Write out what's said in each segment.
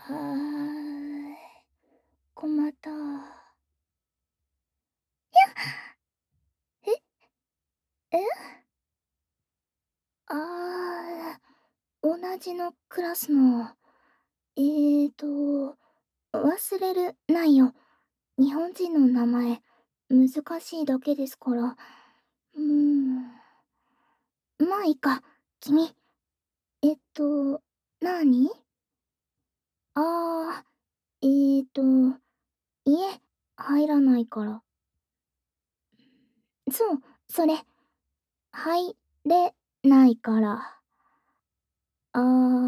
ーい、困った。え、えあ同じのクラスの。えーと、忘れるないよ。日本人の名前、難しいだけですから。まあいいか。君、なにあー、家、入らないから。そう、それ、入れないから。あ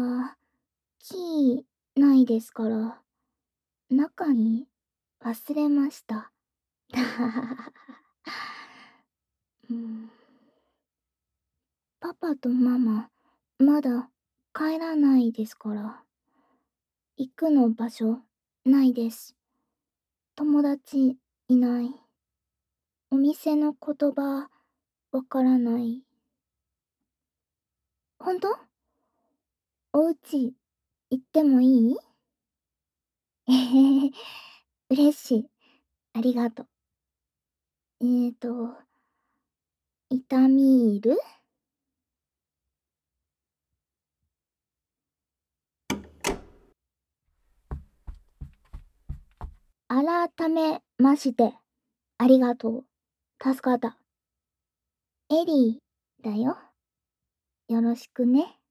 キー、ないですから。中に、忘れました。うん、パパとママ、まだ帰らないですから。行くの場所、ないです。友達、いない。お店の言葉、わからない。ほんと？おうち、行ってもいい？えへへ、嬉しい。ありがとう。痛み入る？改めまして、ありがとう。助かった。エリーだよ。よろしくね。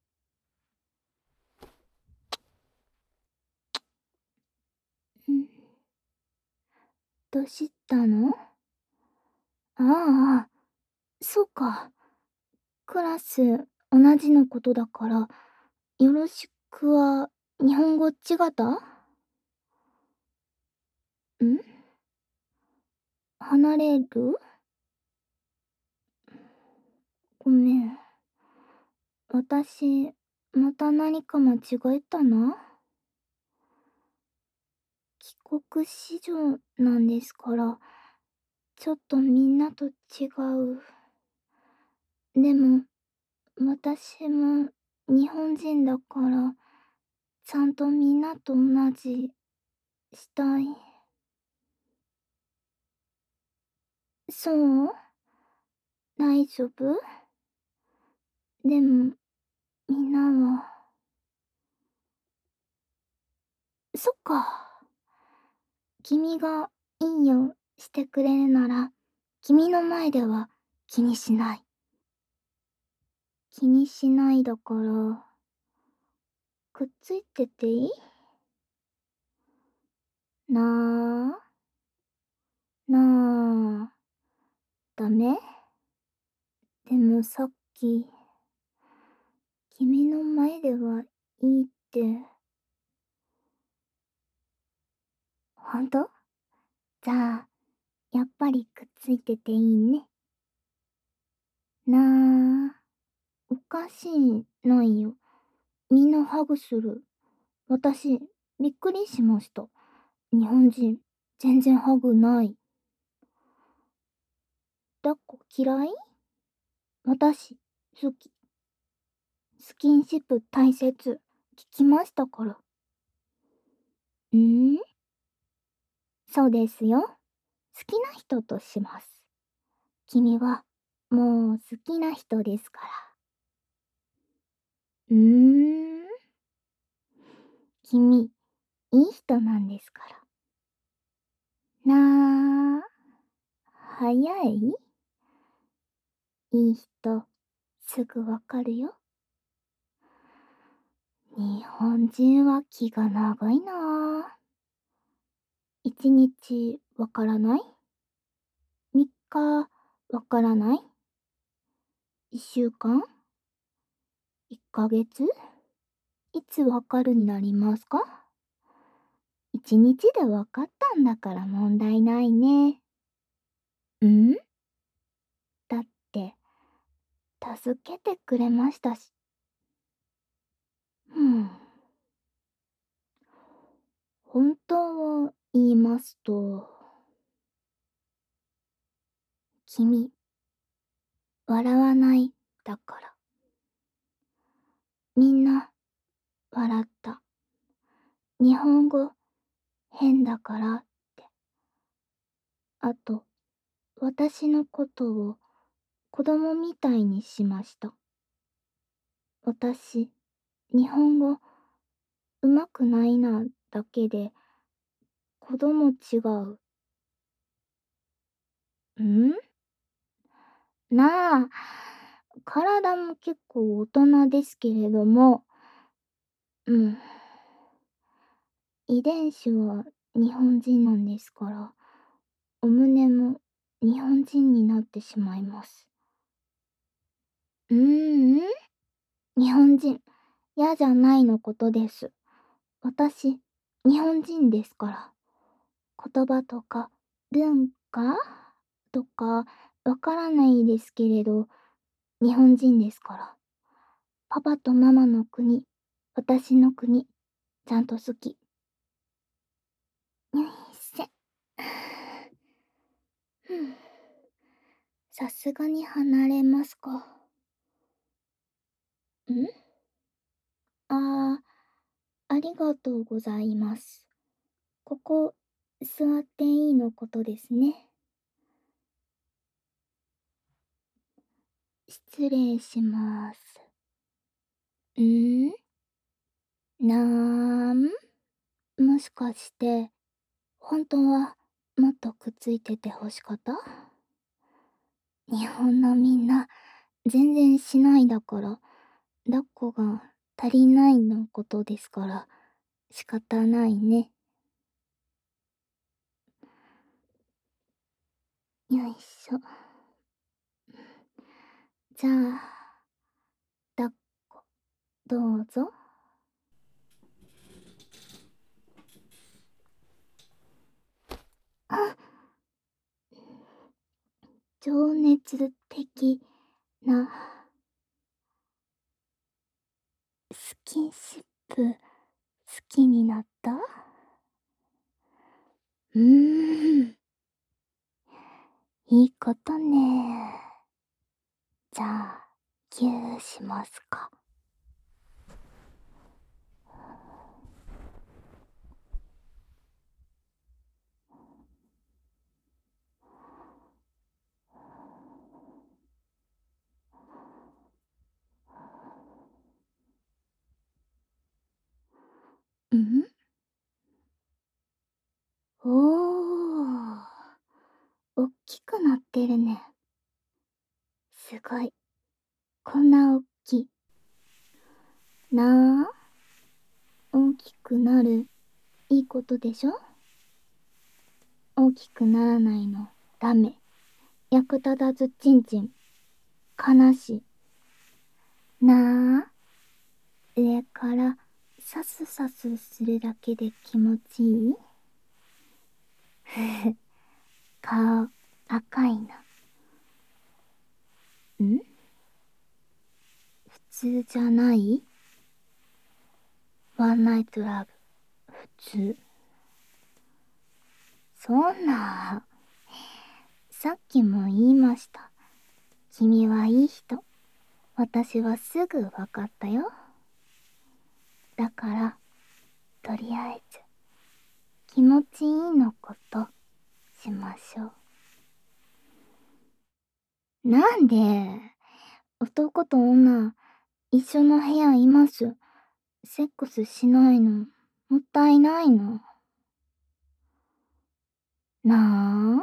うん。どうしたの？ああ、そうか。クラス同じのことだから、よろしくは日本語違った？ん？離れる？ごめん。私、また何か間違えたな。帰国子女なんですから、ちょっとみんなと違う。でも、私も日本人だから、ちゃんとみんなと同じしたい。そう？大丈夫？でも、みんなは。そっか。君がいいよしてくれるなら、君の前では気にしない。気にしないだから、くっついてていい？ななダメ？でもさっき、君の前ではいいって。ほんと？じゃあ、やっぱりくっついてていいね。なおかしいないよ。みんなハグする。私、びっくりしました。日本人、全然ハグない。抱っこ嫌い？私、好き。スキンシップ大切。聞きましたから。ん？そうですよ。好きな人とします。君は、もう好きな人ですから。うーん。君、いい人なんですから。早い？いい人、すぐわかるよ。日本人は気が長いなぁ。一日わからない？三日わからない？一週間？一ヶ月？いつわかるになりますか？一日でわかったんだから問題ないね。ん？だって、助けてくれましたし。うん。本当を言いますと、君、笑わないだから。みんな、笑った。 日本語変だからって。あと、私のことを子供みたいにしました。私、日本語上手くないなだけで、子供違う。んなあ、体も結構大人ですけれども、うん、遺伝子は日本人なんですから、お胸も日本人になってしまいます。うーん、日本人、嫌じゃないのことです。私、日本人ですから。言葉とか文化とかわからないですけれど、日本人ですから。パパとママの国、私の国、ちゃんと好き。よいせ。ふん、さすがに離れますか。んあありがとうございます。ここ、座っていいのことですね。失礼します。んなんもしかして、本当はもっとくっついてて欲しかった？日本のみんな、全然しないだから、抱っこが足りないのことですから、仕方ないね。よいしょ。じゃあ、抱っこ、どうぞ。あ、情熱的なスキンシップ好きになった？ん、いいことね。じゃあ、ギューしますか。ん？おー、おっきくなってるね。すごい。こんなおっきい。なあ、大きくなる。いいことでしょ？大きくならないの。ダメ。役立たずちんちん。悲しい。なあ、上からサスサスするだけで気持ちいい？顔赤いな。ん？普通じゃない？ワンナイトラブ。普通。そんな。さっきも言いました。君はいい人。私はすぐわかったよ。だから、とりあえず、気持ちいいのことしましょう。なんで、男と女、一緒の部屋います。セックスしないの、もったいないの。な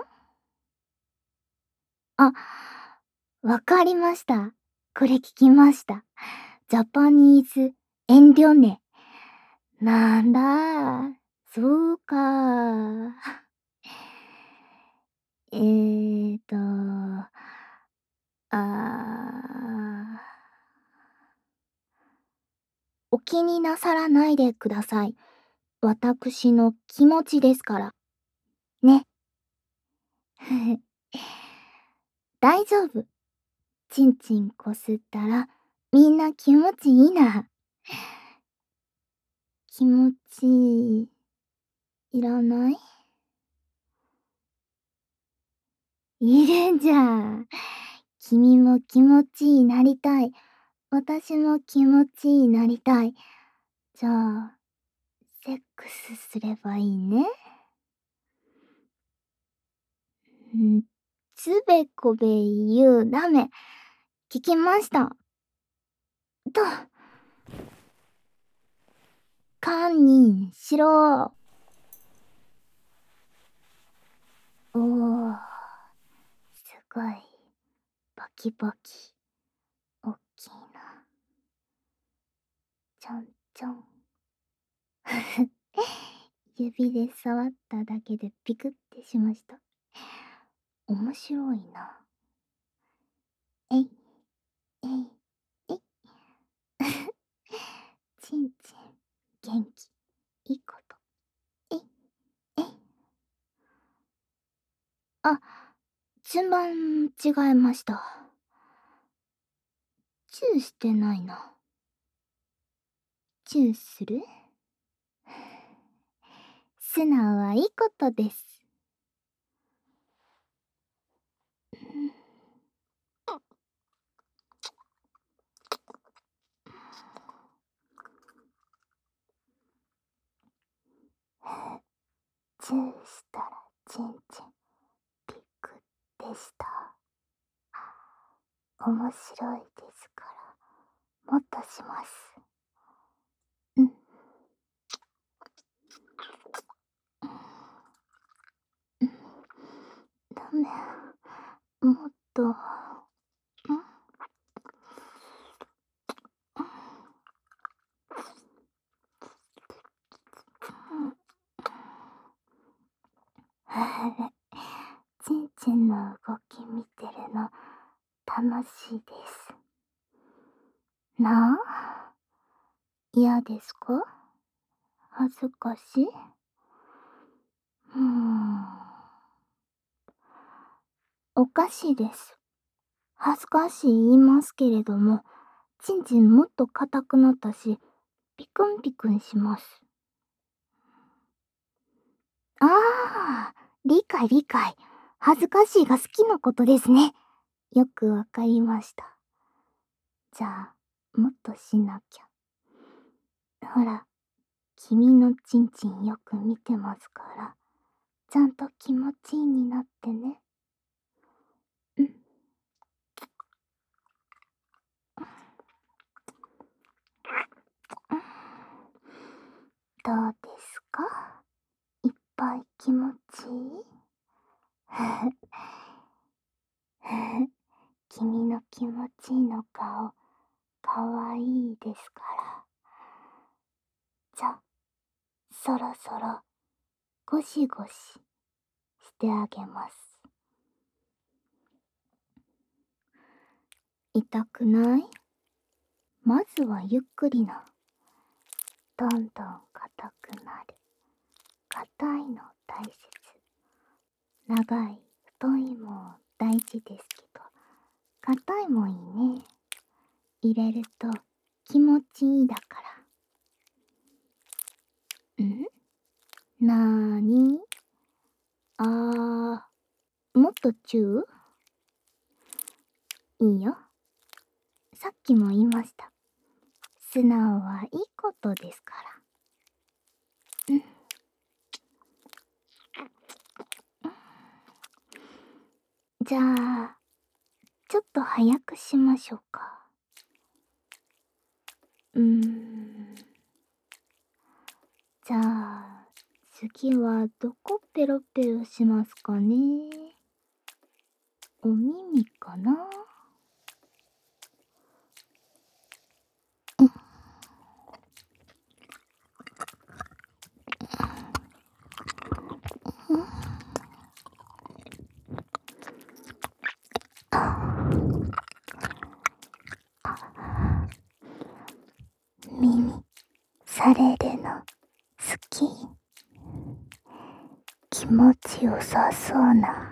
あ。あ、わかりました。これ聞きました。ジャパニーズ遠慮ね。なんだ、そうか。あお気になさらないでください。私の気持ちですから。ね。大丈夫。ちんちんこすったら、みんな気持ちいいな。気持ちいい、いらない？いるんじゃん。君も気持ちいいなりたい。私も気持ちいいなりたい。じゃあ、セセックスすればいいね。つべこべ言うダメ。聞きました。と、堪忍しろ。おー、すごい、バキバキ、おっきいな。ちょんちょん。指で触っただけでピクってしました。面白いな。えい、えい、えい。ちんちん、元気、いいこと。えい、えい。あ、順番違いました。チューしてないな。チューする？素直はいいことです。チューしたらちんちんピクでした。面白いですから、もっとします。うん。ダメ。もっと。ん？ちんちんの動き見てるの楽しいです。なあ、嫌ですか？恥ずかしい？おかしいです。恥ずかしい言いますけれども、ちんちんもっと硬くなったし、ピクンピクンします。ああ、理解理解。恥ずかしいが好きなことですね。よくわかりました。じゃあ、もっとしなきゃ。ほら、君のちんちんよく見てますから、ちゃんと気持ちいいになってね。うん。どうですか？いっぱい気持ちいい？君の気持ちいいの顔、かわいいですから。じゃ、そろそろ、ゴシゴシしてあげます。痛くない？まずはゆっくりな。どんどん硬くなる。硬いの大切。長い、太いも大事ですけど、硬いもいいね。入れると気持ちいいだから。ん？なーに？もっとチュー？いいよ。さっきも言いました。素直はいいことですから。うん。じゃあ、ちょっと早くしましょうか。じゃあ、次はどこペロペロしますかね。お耳かな？耳されるの好き？気持ちよさそうな。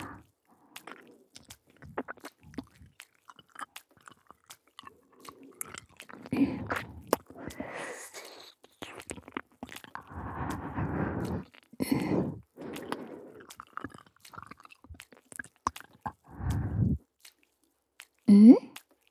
ん？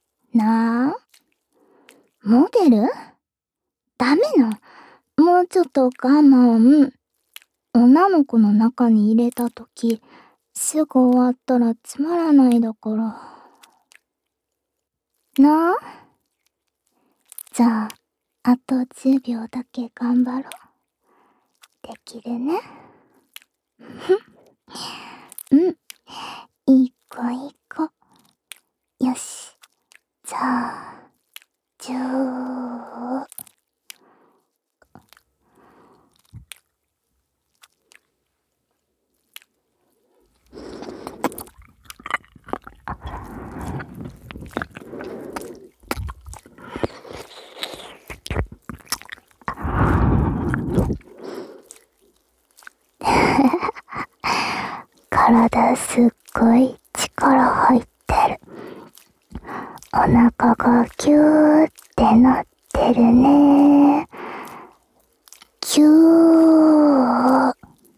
なあ？モデル？ダメな。もうちょっと我慢。女の子の中に入れたとき、すぐ終わったらつまらないだから。なあ？じゃあ、あと10秒だけ頑張ろう。できるね。うん。いい子いい子。よし。じゃあ、10。体すっごい力入ってる。お腹がキューってなってるね。キュー。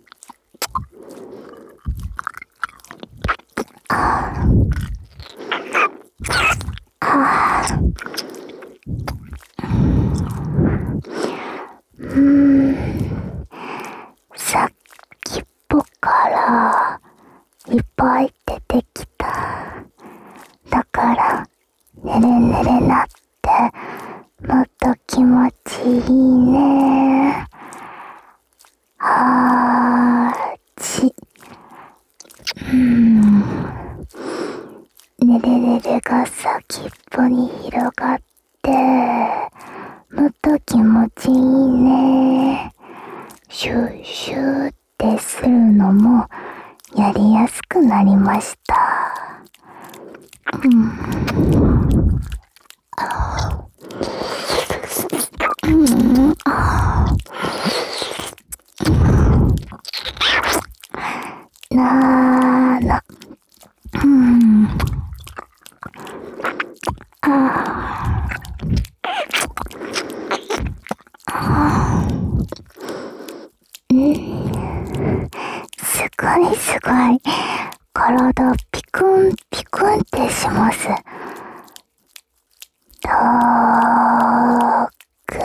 さっきっぽからいっぱい出てきた。だからねれねれなってもっと気持ちいいね。ち。ねれねれが先っぽに広がってもっと気持ちいいね。シューシューってするのもやりやすくなりました。なーな。すごいすごい。体ピクンピクンってします。たーく。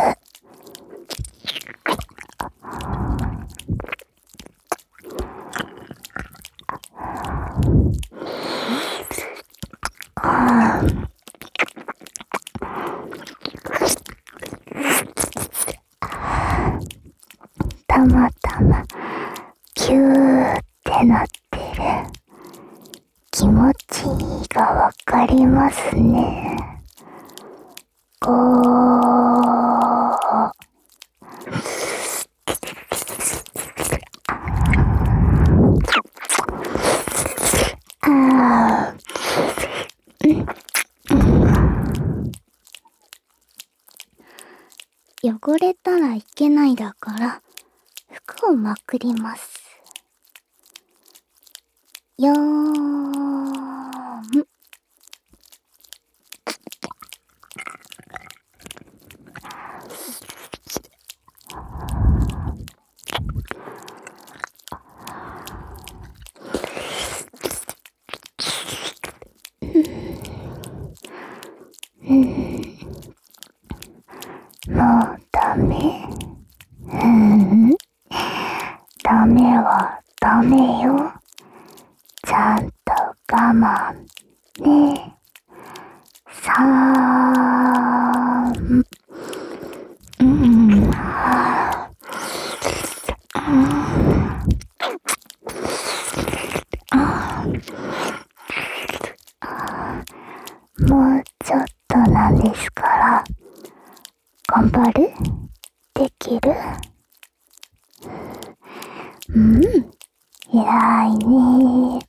たまたまキューってなってる。気持ちいいがわかりますね。こー。汚れたらいけないだから服をまくります。よーん。もうダメ。ダメはダメよ。ちゃんと我慢ね。3。もうちょっとなんですから。頑張る？できる？偉いね。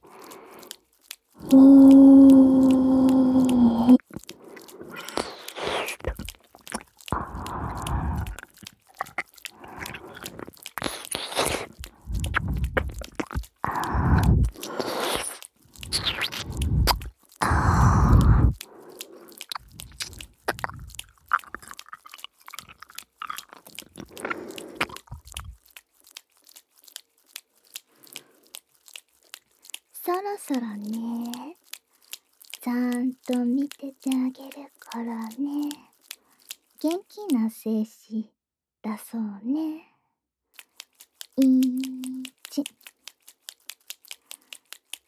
そろそろね。ちゃんと見ててあげるからね。元気な精子出そうね。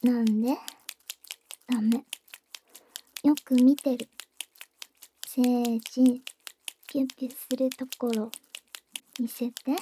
なんで？ダメ。よく見てる。せーじ、ピュピュするところ、見せて。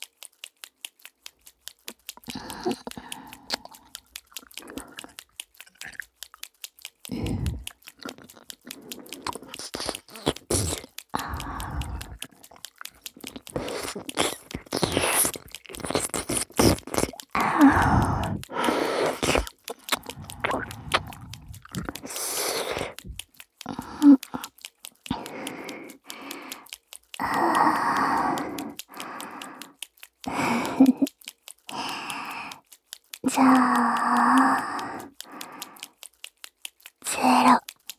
じゃあ、0。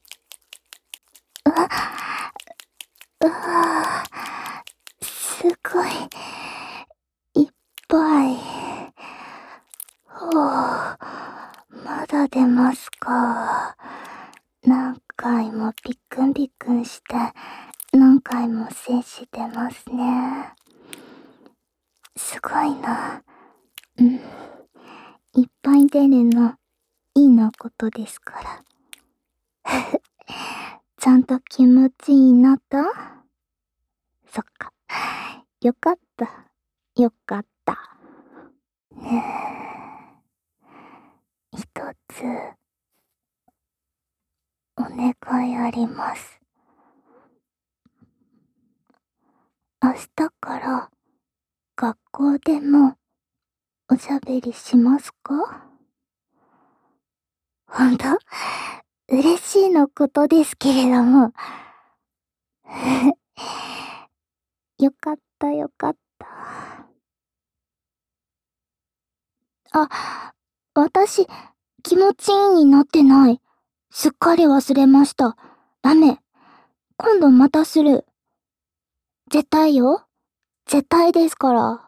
うわすごい、いっぱい。ほう、まだ出ますか。何回もピックンピックンして、何回も精子出ますね。すごいな。いっぱい出るの、いいなことですから。ちゃんと気持ちいいなと？そっか。よかった。よかった。一つ、お願いあります。明日から学校でもおしゃべりしますか？ほんと？嬉しいのことですけれども。よかったよかった。あ、私、気持ちいいになってない。すっかり忘れました。ダメ。今度またする。絶対よ。絶対ですから。